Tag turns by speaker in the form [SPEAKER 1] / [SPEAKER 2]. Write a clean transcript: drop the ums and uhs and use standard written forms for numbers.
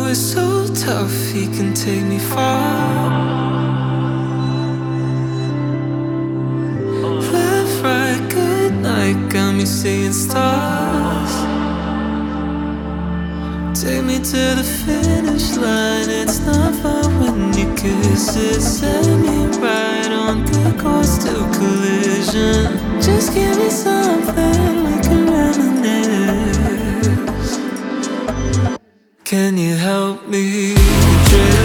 [SPEAKER 1] is so tough, he can take me far. Left, right, good night, got me seeing stars. Take me to the finish line, it's not far when you kiss it. Set me right on the course to collision. Just give me something we can reminisce. Can you help me drift?